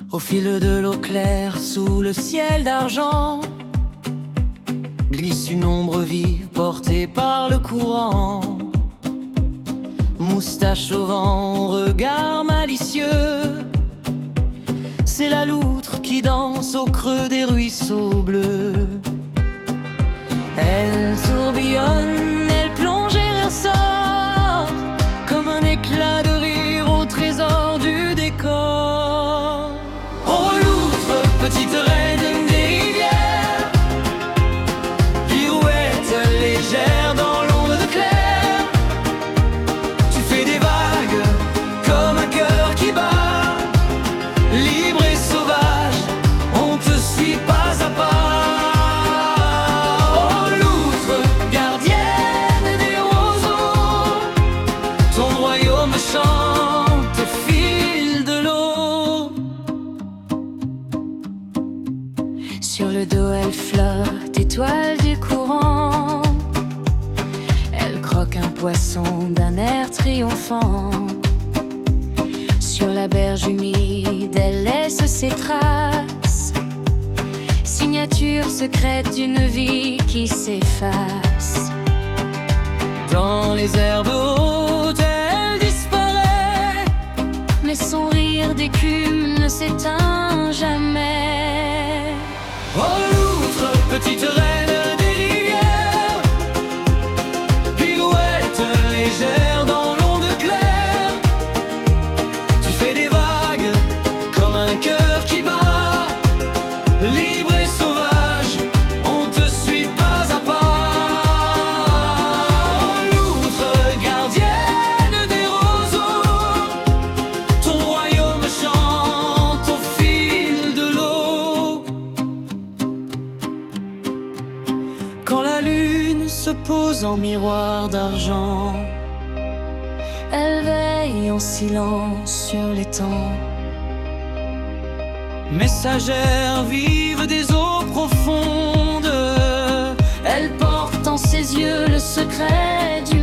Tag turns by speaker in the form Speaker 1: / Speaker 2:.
Speaker 1: Au fil de l'eau claire, sous le ciel d'argent, glisse une ombre vive portée par le courant. Moustache au vent, regard malicieux, c'est la loutre qui danse au creux des ruisseaux bleus. Elle tourbillonne, elle plonge et ressort, comme un éclat de rire au trésor du décor. Oh loutre, petite reine des rivières, pirouette légère dans l'onde de clair, tu fais des vagues comme un cœur qui bat, libre et sauvage, on te suit pas à pas. Chante au fil de l'eau. Sur le dos elle flotte, étoile du courant. Elle croque un poisson d'un air triomphant. Sur la berge humide, elle laisse ses traces, signature secrète d'une vie qui s'efface. Dans les herbes hautes, mais son rire d'écume ne s'éteint jamais. Oh loutre, petite reine des rivières, pirouette légère dans l'onde claire, tu fais des vagues comme un cœur qui bat, libre et sauvage, on te suit pas à pas. Oh loutre, gardienne des roseaux, ton royaume chante au fil de l'eau. Quand la lune se pose en miroir d'argent, elle veille en silence sur les temps. Messagère vive des eaux profondes, elle porte en ses yeux le secret du